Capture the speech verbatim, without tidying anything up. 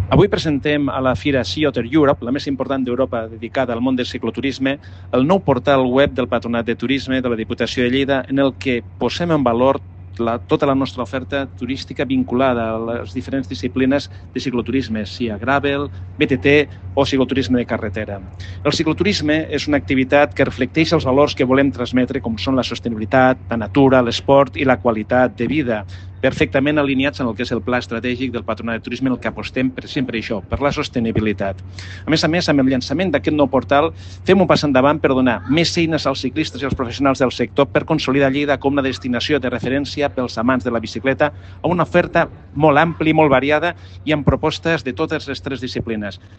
Avui presentem a la Fira Sea Otter Europe, la més important d'Europa dedicada al món del cicloturisme, el nou portal web del Patronat de Turisme de la Diputació de Lleida, en el que posem en valor la, tota la nostra oferta turística vinculada a les diferents disciplines de cicloturisme, sia gravel, B T T o cicloturisme de carretera. El cicloturisme és una activitat que reflecteix els valors que volem transmetre, com són la sostenibilitat, la natura, l'esport i la qualitat de vida, perfectament alineats en el que és el pla estratègic del Patronat de Turisme, en el que apostem per sempre això, per la sostenibilitat. A més a més, amb el llançament d'aquest nou portal, fem un pas endavant per donar més eines als ciclistes i als professionals del sector per consolidar Lleida com una destinació de referència pels amants de la bicicleta, amb una oferta molt àmplia i molt variada i amb propostes de totes les tres disciplines.